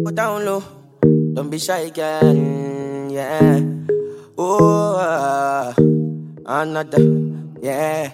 Go down low, don't be shy, girl. Yeah. Oh, another, yeah.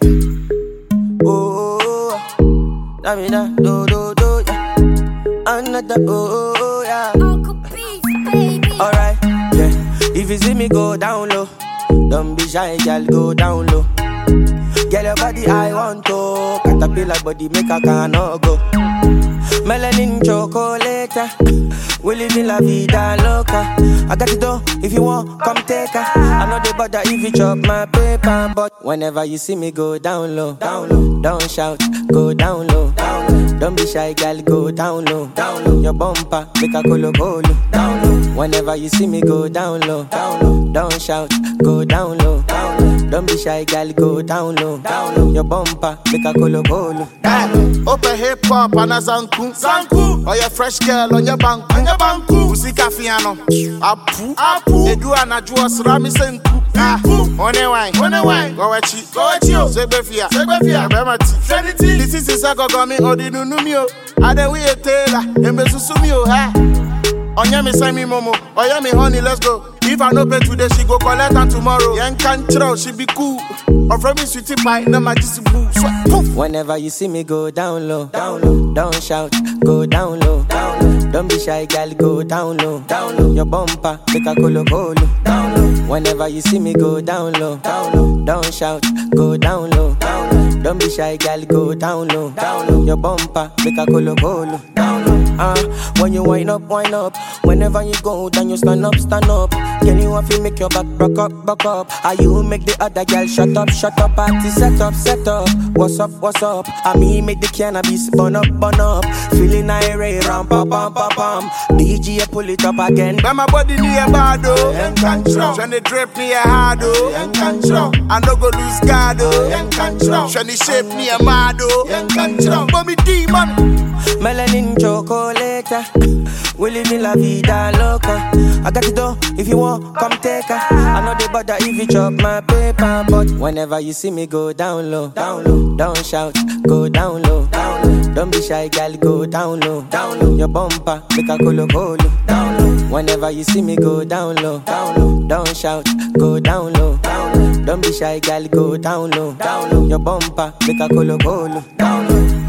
Oh, da me da, do, yeah. Another, oh, yeah. Uncle Beats, baby. Alright, yeah. If you see me go down low, don't be shy, girl, go down low. Girl, your body I want to. Caterpillar body make a cannot go. Melanin chocolate, we live in la vida loca. I got it though, if you want, come take her. I know they bother if you chop my paper, but whenever you see me go down low, don't shout, go down low, don't be shy, girl, go down low, your bumper, make a colo, down low. Whenever you see me go down low, don't shout, go down low, don't be shy, girl, go down low, your bumper, make a colo, down low. Open hip hop and a zanku. Or your fresh girl on your banku. Usika fiano. Apu. Edu anajua surami senku. One wine. Go wachi. Segbefia. Bemati. This is Isako Gomi Odinu Numio. Ade we a tailor. Embe susumio. Onya me send me momo. Oya me honey, let's go. If I no pay today, she go collect and tomorrow. Young can throw, she be cool. Or from me sweetie pie, no my just boo. Whenever you see me go down low, don't shout, go down low, don't be shy, girl, go down low, your bumper, make a colo, down low. Whenever you see me go down low, don't shout, go down low, don't be shy, girl, go down low, your bumper, make a colo, down low. When you wind up, whenever you go down, you stand up. Girl, you want to make your back back up. You make the other girl shut up. Party set up. What's up? I mean make the cannabis burn up. Feeling irate, ram pam. DJ pull it up again. When my body near bad oh, when they drape near hard oh, I no go lose guard oh, when they shape near mad oh, but me demon. Melanin chocolate, we live in la vida loca. I got it though, if you want, come take her. I know they bother if you chop my paper, but whenever you see me go down low, don't shout, go down low, don't be shy, girl, go down low, your bumper, make a colo, down low. Whenever you see me go down low, don't shout, go down low, don't be shy, girl, go down low, your bumper, make a colo, down low.